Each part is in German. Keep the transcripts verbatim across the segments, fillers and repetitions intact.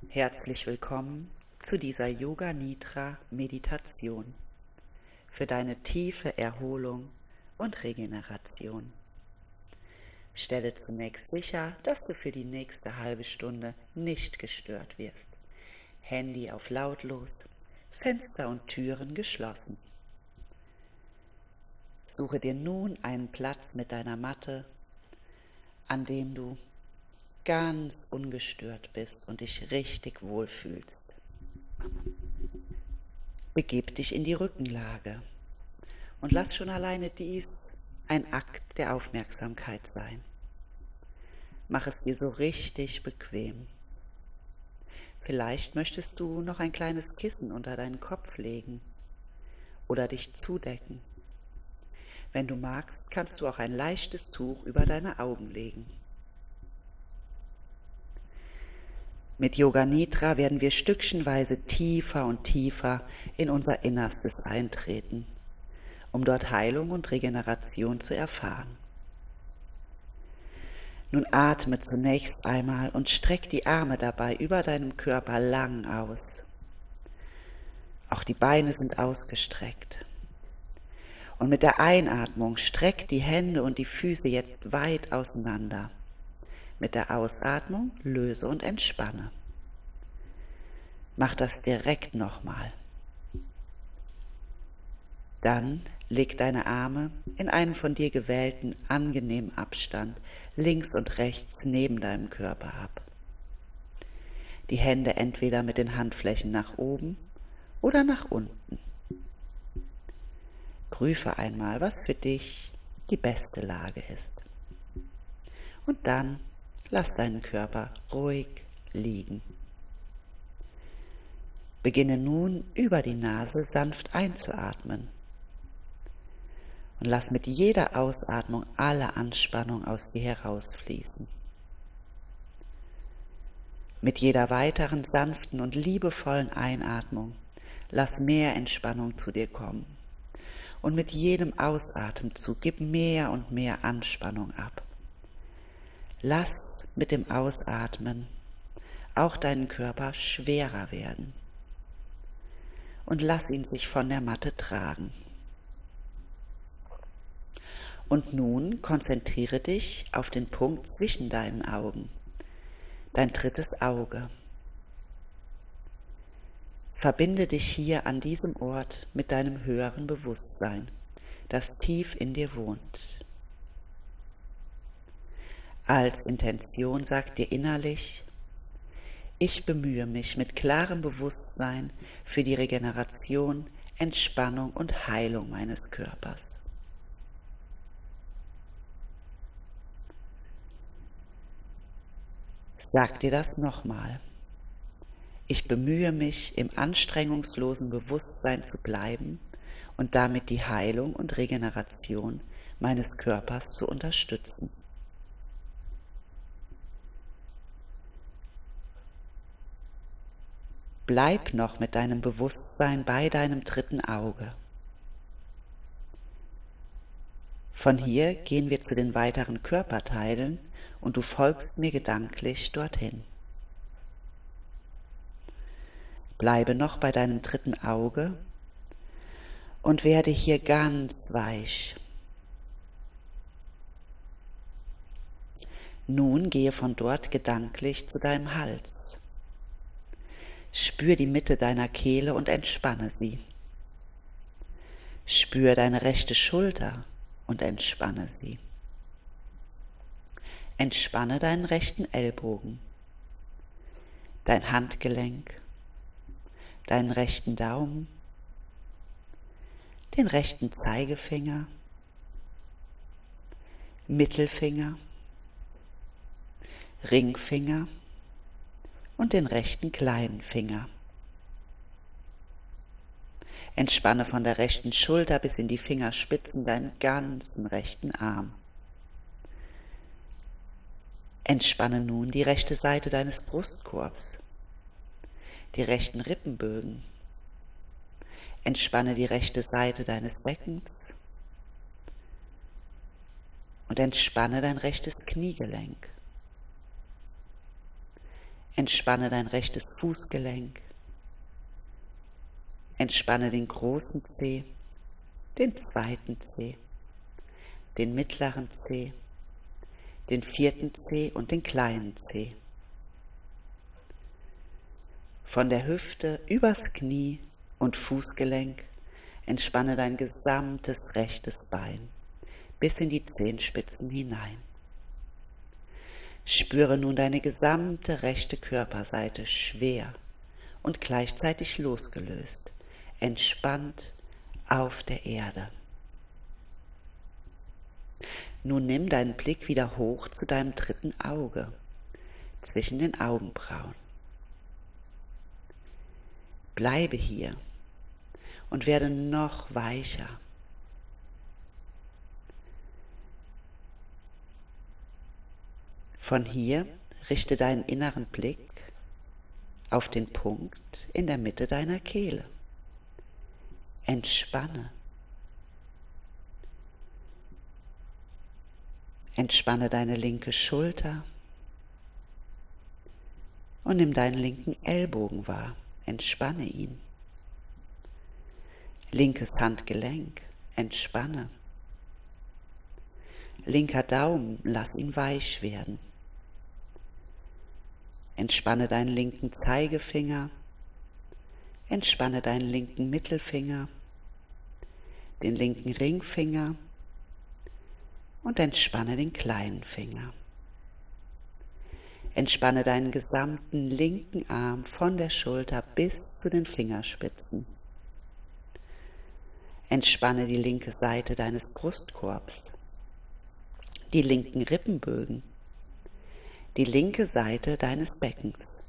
Herzlich willkommen zu dieser Yoga Nidra Meditation für deine tiefe Erholung und Regeneration. Stelle zunächst sicher, dass du für die nächste halbe Stunde nicht gestört wirst. Handy auf lautlos, Fenster und Türen geschlossen. Suche dir nun einen Platz mit deiner Matte, an dem du ganz ungestört bist und dich richtig wohlfühlst. Begib dich in die Rückenlage und lass schon alleine dies ein Akt der Aufmerksamkeit sein. Mach es dir so richtig bequem. Vielleicht möchtest du noch ein kleines Kissen unter deinen Kopf legen oder dich zudecken. Wenn du magst, kannst du auch ein leichtes Tuch über deine Augen legen. Mit Yoga Nidra werden wir stückchenweise tiefer und tiefer in unser Innerstes eintreten, um dort Heilung und Regeneration zu erfahren. Nun atme zunächst einmal und streck die Arme dabei über deinem Körper lang aus. Auch die Beine sind ausgestreckt. Und mit der Einatmung streck die Hände und die Füße jetzt weit auseinander. Mit der Ausatmung löse und entspanne. Mach das direkt nochmal. Dann leg deine Arme in einen von dir gewählten, angenehmen Abstand links und rechts neben deinem Körper ab. Die Hände entweder mit den Handflächen nach oben oder nach unten. Prüfe einmal, was für dich die beste Lage ist. Und dann lass deinen Körper ruhig liegen. Beginne nun über die Nase sanft einzuatmen und lass mit jeder Ausatmung alle Anspannung aus dir herausfließen. Mit jeder weiteren sanften und liebevollen Einatmung lass mehr Entspannung zu dir kommen und mit jedem Ausatemzug gib mehr und mehr Anspannung ab. Lass mit dem Ausatmen auch deinen Körper schwerer werden und lass ihn sich von der Matte tragen. Und nun konzentriere dich auf den Punkt zwischen deinen Augen, dein drittes Auge. Verbinde dich hier an diesem Ort mit deinem höheren Bewusstsein, das tief in dir wohnt. Als Intention sag dir innerlich: Ich bemühe mich mit klarem Bewusstsein für die Regeneration, Entspannung und Heilung meines Körpers. Sag dir das nochmal. Ich bemühe mich, im anstrengungslosen Bewusstsein zu bleiben und damit die Heilung und Regeneration meines Körpers zu unterstützen. Bleib noch mit deinem Bewusstsein bei deinem dritten Auge. Von hier gehen wir zu den weiteren Körperteilen und du folgst mir gedanklich dorthin. Bleibe noch bei deinem dritten Auge und werde hier ganz weich. Nun gehe von dort gedanklich zu deinem Hals. Spür die Mitte deiner Kehle und entspanne sie. Spür deine rechte Schulter und entspanne sie. Entspanne deinen rechten Ellbogen, dein Handgelenk, deinen rechten Daumen, den rechten Zeigefinger, Mittelfinger, Ringfinger und den rechten kleinen Finger. Entspanne von der rechten Schulter bis in die Fingerspitzen deinen ganzen rechten Arm. Entspanne nun die rechte Seite deines Brustkorbs, die rechten Rippenbögen. Entspanne die rechte Seite deines Beckens und entspanne dein rechtes Kniegelenk. Entspanne dein rechtes Fußgelenk. Entspanne den großen Zeh, den zweiten Zeh, den mittleren Zeh, den vierten Zeh und den kleinen Zeh. Von der Hüfte übers Knie und Fußgelenk entspanne dein gesamtes rechtes Bein bis in die Zehenspitzen hinein. Spüre nun deine gesamte rechte Körperseite schwer und gleichzeitig losgelöst, entspannt auf der Erde. Nun nimm deinen Blick wieder hoch zu deinem dritten Auge, zwischen den Augenbrauen. Bleibe hier und werde noch weicher. Von hier richte deinen inneren Blick auf den Punkt in der Mitte deiner Kehle. Entspanne. Entspanne deine linke Schulter und nimm deinen linken Ellbogen wahr. Entspanne ihn. Linkes Handgelenk, entspanne. Linker Daumen, lass ihn weich werden. Entspanne deinen linken Zeigefinger. Entspanne deinen linken Mittelfinger, den linken Ringfinger und entspanne den kleinen Finger. Entspanne deinen gesamten linken Arm von der Schulter bis zu den Fingerspitzen. Entspanne die linke Seite deines Brustkorbs, die linken Rippenbögen, die linke Seite deines Beckens.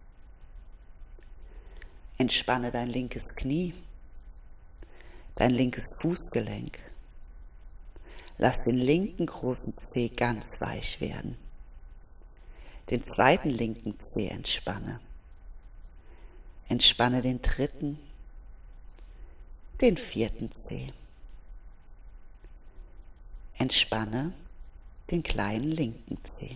Entspanne dein linkes Knie, dein linkes Fußgelenk. Lass den linken großen Zeh ganz weich werden. Den zweiten linken Zeh entspanne. Entspanne den dritten, den vierten Zeh. Entspanne den kleinen linken Zeh.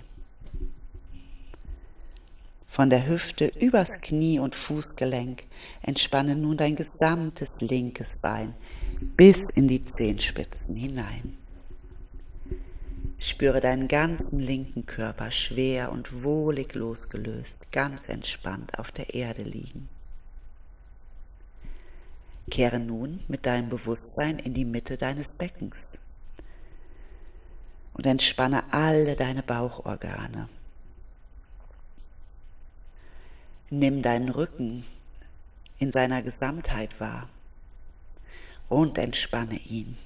Von der Hüfte übers Knie und Fußgelenk entspanne nun dein gesamtes linkes Bein bis in die Zehenspitzen hinein. Spüre deinen ganzen linken Körper schwer und wohlig losgelöst, ganz entspannt auf der Erde liegen. Kehre nun mit deinem Bewusstsein in die Mitte deines Beckens und entspanne alle deine Bauchorgane. Nimm deinen Rücken in seiner Gesamtheit wahr und entspanne ihn.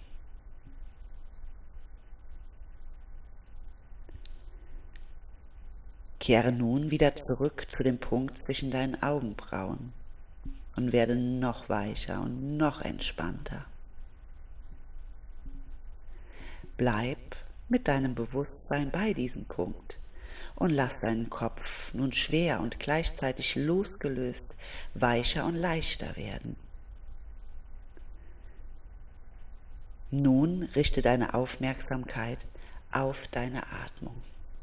Kehre nun wieder zurück zu dem Punkt zwischen deinen Augenbrauen und werde noch weicher und noch entspannter. Bleib mit deinem Bewusstsein bei diesem Punkt und lass deinen Kopf nun schwer und gleichzeitig losgelöst, weicher und leichter werden. Nun richte deine Aufmerksamkeit auf deine Atmung.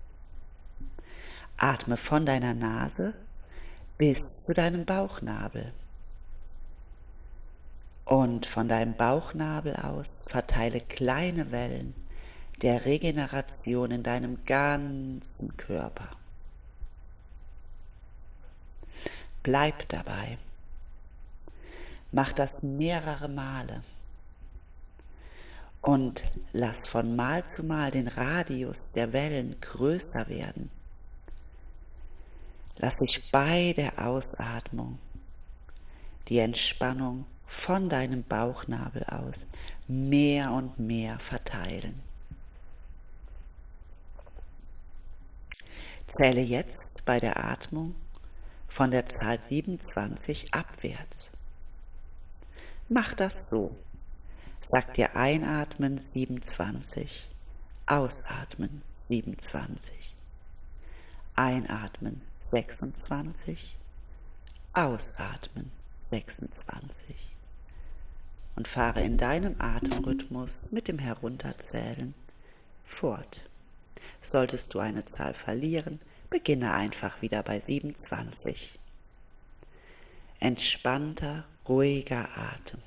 Atme von deiner Nase bis zu deinem Bauchnabel. Und von deinem Bauchnabel aus verteile kleine Wellen der Regeneration in deinem ganzen Körper. Bleib dabei. Mach das mehrere Male. Und lass von Mal zu Mal den Radius der Wellen größer werden. Lass sich bei der Ausatmung die Entspannung von deinem Bauchnabel aus mehr und mehr verteilen. Zähle jetzt bei der Atmung von der Zahl siebenundzwanzig abwärts. Mach das so. Sag dir einatmen siebenundzwanzig, ausatmen siebenundzwanzig. Einatmen sechsundzwanzig, ausatmen sechsundzwanzig. Und fahre in deinem Atemrhythmus mit dem Herunterzählen fort. Solltest du eine Zahl verlieren, beginne einfach wieder bei siebenundzwanzig. Entspannter, ruhiger Atem.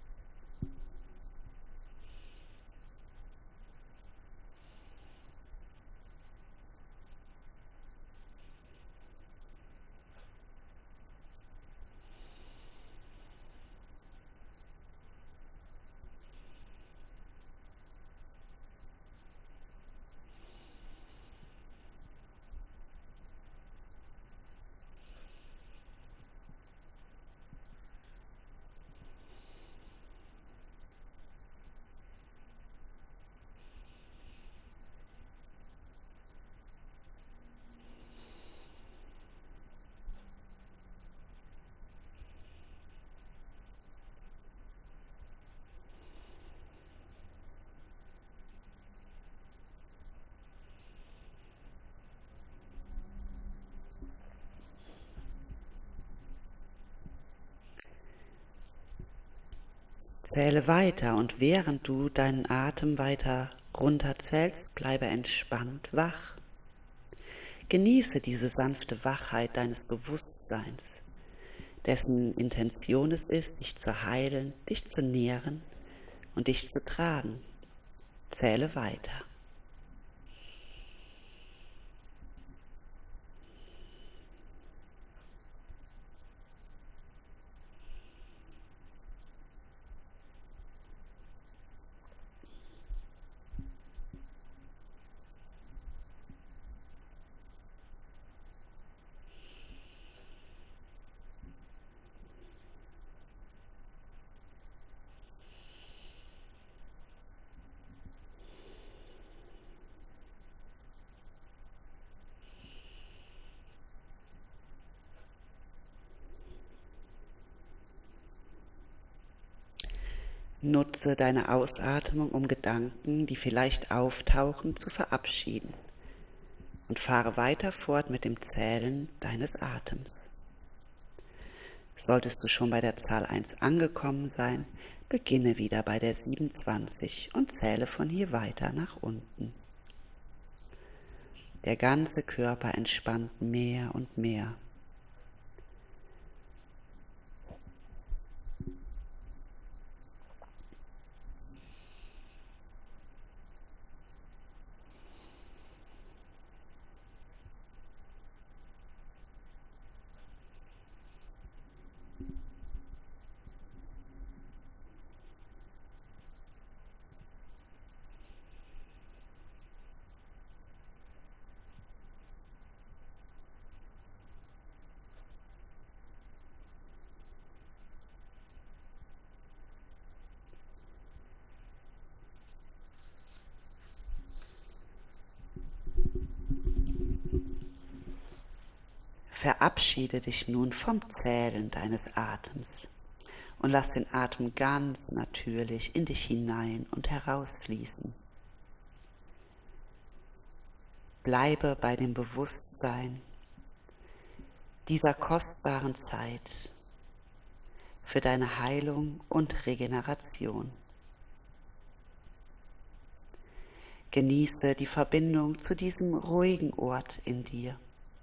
Zähle weiter und während du deinen Atem weiter runterzählst, bleibe entspannt wach. Genieße diese sanfte Wachheit deines Bewusstseins, dessen Intention es ist, dich zu heilen, dich zu nähren und dich zu tragen. Zähle weiter. Nutze deine Ausatmung, um Gedanken, die vielleicht auftauchen, zu verabschieden und fahre weiter fort mit dem Zählen deines Atems. Solltest du schon bei der Zahl eins angekommen sein, beginne wieder bei der siebenundzwanzig und zähle von hier weiter nach unten. Der ganze Körper entspannt mehr und mehr. Verabschiede dich nun vom Zählen deines Atems und lass den Atem ganz natürlich in dich hinein und herausfließen. Bleibe bei dem Bewusstsein dieser kostbaren Zeit für deine Heilung und Regeneration. Genieße die Verbindung zu diesem ruhigen Ort in dir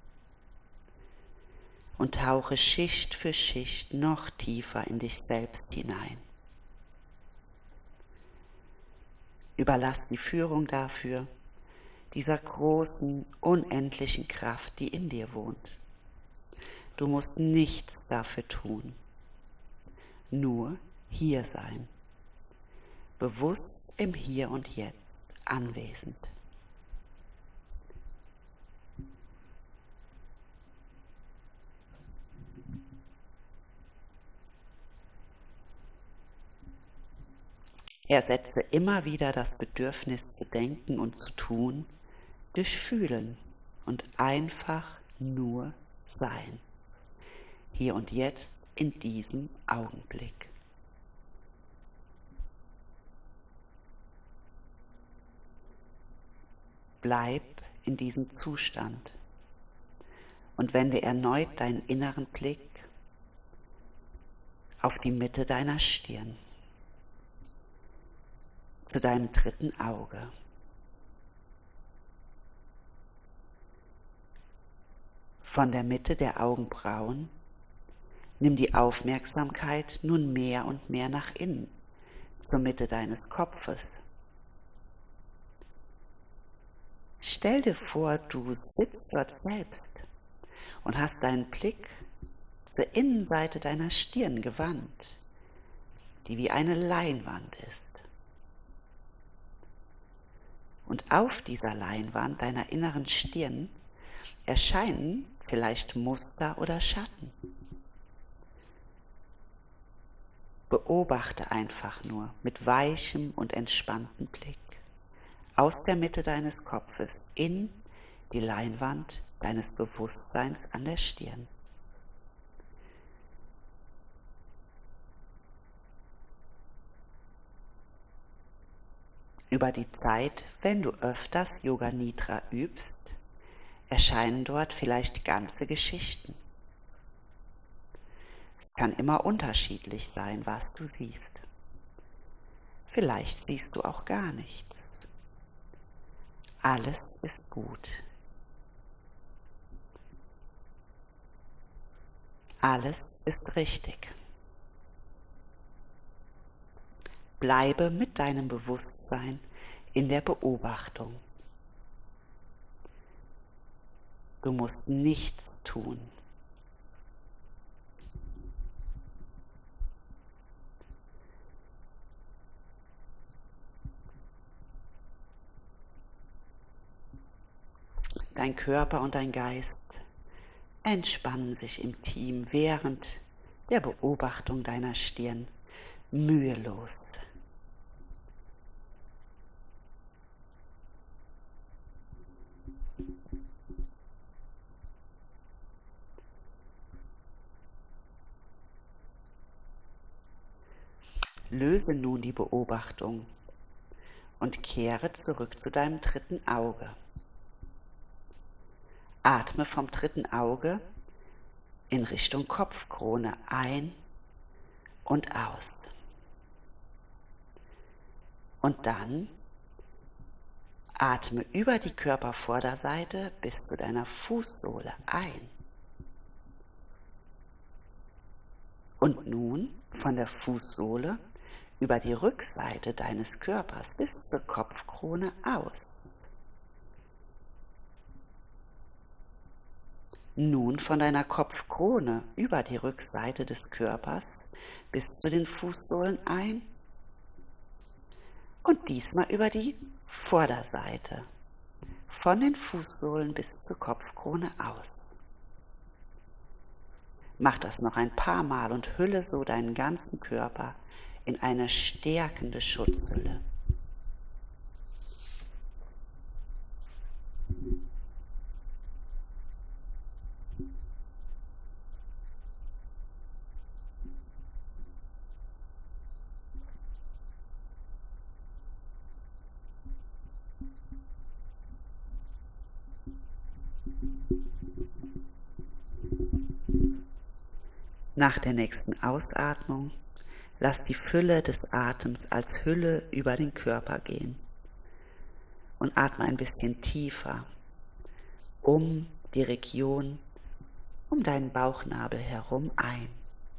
und tauche Schicht für Schicht noch tiefer in dich selbst hinein. Überlass die Führung dafür dieser großen, unendlichen Kraft, die in dir wohnt. Du musst nichts dafür tun, nur hier sein, bewusst im Hier und Jetzt anwesend. Ersetze immer wieder das Bedürfnis zu denken und zu tun durch Fühlen und einfach nur sein. Hier und jetzt in diesem Augenblick. Bleib in diesem Zustand und wende erneut deinen inneren Blick auf die Mitte deiner Stirn, zu deinem dritten Auge. Von der Mitte der Augenbrauen nimm die Aufmerksamkeit nun mehr und mehr nach innen, zur Mitte deines Kopfes. Stell dir vor, du sitzt dort selbst und hast deinen Blick zur Innenseite deiner Stirn gewandt, die wie eine Leinwand ist. Und auf dieser Leinwand deiner inneren Stirn erscheinen vielleicht Muster oder Schatten. Beobachte einfach nur mit weichem und entspanntem Blick aus der Mitte deines Kopfes in die Leinwand deines Bewusstseins an der Stirn. Über die Zeit, wenn du öfters Yoga Nidra übst, erscheinen dort vielleicht ganze Geschichten. Es kann immer unterschiedlich sein, was du siehst. Vielleicht siehst du auch gar nichts. Alles ist gut. Alles ist richtig. Bleibe mit deinem Bewusstsein in der Beobachtung. Du musst nichts tun. Dein Körper und dein Geist entspannen sich im Team während der Beobachtung deiner Stirn mühelos. Löse nun die Beobachtung und kehre zurück zu deinem dritten Auge. Atme vom dritten Auge in Richtung Kopfkrone ein und aus. Und dann atme über die Körpervorderseite bis zu deiner Fußsohle ein. Und nun von der Fußsohle über die Rückseite deines Körpers bis zur Kopfkrone aus. Nun von deiner Kopfkrone über die Rückseite des Körpers bis zu den Fußsohlen ein und diesmal über die Vorderseite, von den Fußsohlen bis zur Kopfkrone aus. Mach das noch ein paar Mal und hülle so deinen ganzen Körper in eine stärkende Schutzhülle. Nach der nächsten Ausatmung lass die Fülle des Atems als Hülle über den Körper gehen und atme ein bisschen tiefer um die Region um deinen Bauchnabel herum ein.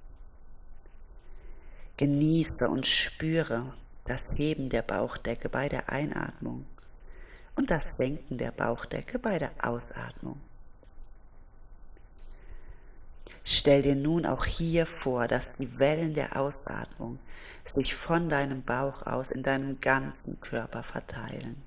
Genieße und spüre das Heben der Bauchdecke bei der Einatmung und das Senken der Bauchdecke bei der Ausatmung. Stell dir nun auch hier vor, dass die Wellen der Ausatmung sich von deinem Bauch aus in deinem ganzen Körper verteilen.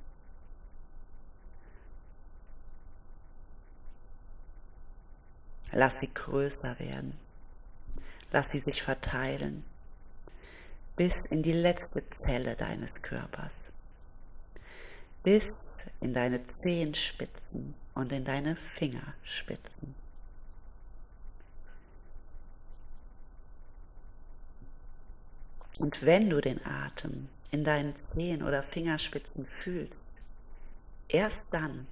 Lass sie größer werden. Lass sie sich verteilen bis in die letzte Zelle deines Körpers, bis in deine Zehenspitzen und in deine Fingerspitzen. Und wenn du den Atem in deinen Zehen oder Fingerspitzen fühlst, erst dann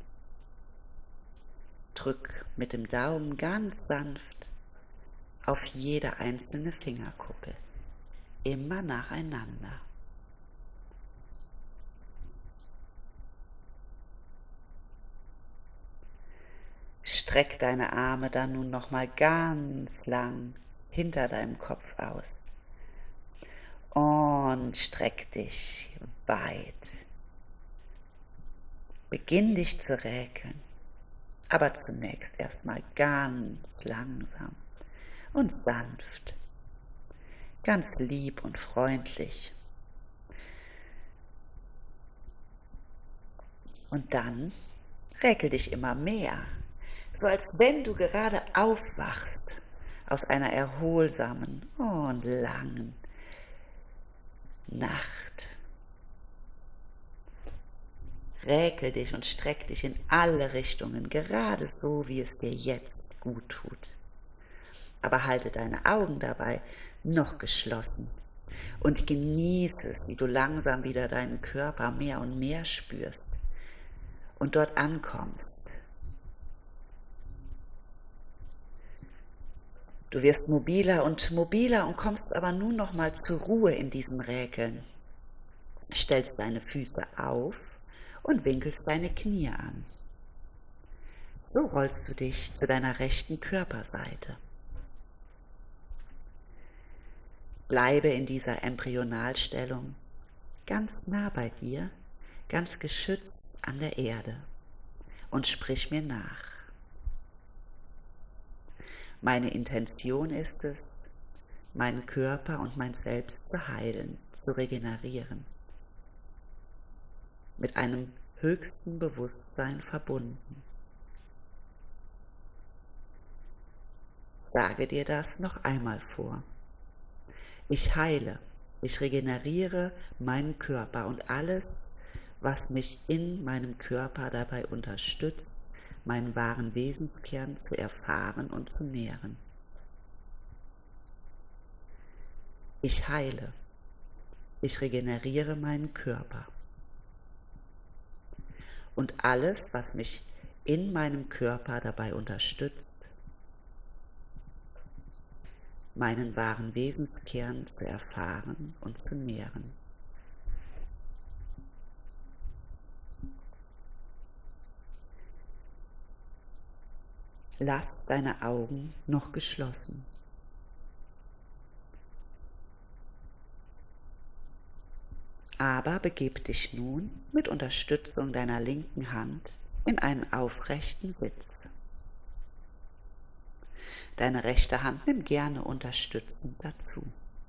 drück mit dem Daumen ganz sanft auf jede einzelne Fingerkuppe, immer nacheinander. streck deine Arme dann nun nochmal ganz lang hinter deinem Kopf aus. Und streck dich weit. Beginn dich zu räkeln, aber zunächst erstmal ganz langsam und sanft, ganz lieb und freundlich. Und dann räkel dich immer mehr, so als wenn du gerade aufwachst aus einer erholsamen und langen Nacht. Räkel dich und streck dich in alle Richtungen, gerade so, wie es dir jetzt gut tut. Aber halte deine Augen dabei noch geschlossen und genieße es, wie du langsam wieder deinen Körper mehr und mehr spürst und dort ankommst. Du wirst mobiler und mobiler und kommst aber nun noch mal zur Ruhe in diesem Räkeln. Stellst deine Füße auf und winkelst deine Knie an. So rollst du dich zu deiner rechten Körperseite. Bleibe in dieser Embryonalstellung ganz nah bei dir, ganz geschützt an der Erde und sprich mir nach. Meine Intention ist es, meinen Körper und mein Selbst zu heilen, zu regenerieren, mit einem höchsten Bewusstsein verbunden. Sage dir das noch einmal vor. Ich heile, ich regeneriere meinen Körper und alles, was mich in meinem Körper dabei unterstützt, meinen wahren Wesenskern zu erfahren und zu nähren. Ich heile, ich regeneriere meinen Körper. Und alles, was mich in meinem Körper dabei unterstützt, meinen wahren Wesenskern zu erfahren und zu nähren. Lass deine Augen noch geschlossen. Aber begib dich nun mit Unterstützung deiner linken Hand in einen aufrechten Sitz. Deine rechte Hand nimm gerne unterstützend dazu.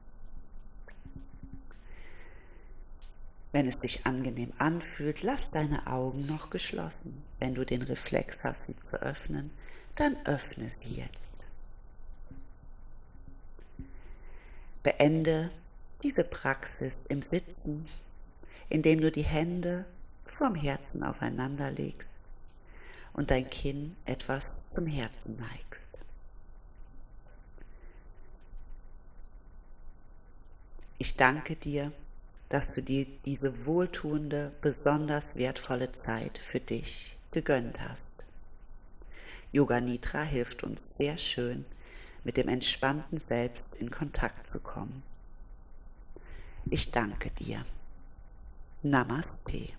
Wenn es sich angenehm anfühlt, lass deine Augen noch geschlossen. Wenn du den Reflex hast, sie zu öffnen, dann öffne sie jetzt. Beende diese Praxis im Sitzen, indem du die Hände vorm Herzen aufeinander legst und dein Kinn etwas zum Herzen neigst. Ich danke dir, dass du dir diese wohltuende, besonders wertvolle Zeit für dich gegönnt hast. Yoga Nidra hilft uns sehr schön, mit dem entspannten Selbst in Kontakt zu kommen. Ich danke dir. Namaste.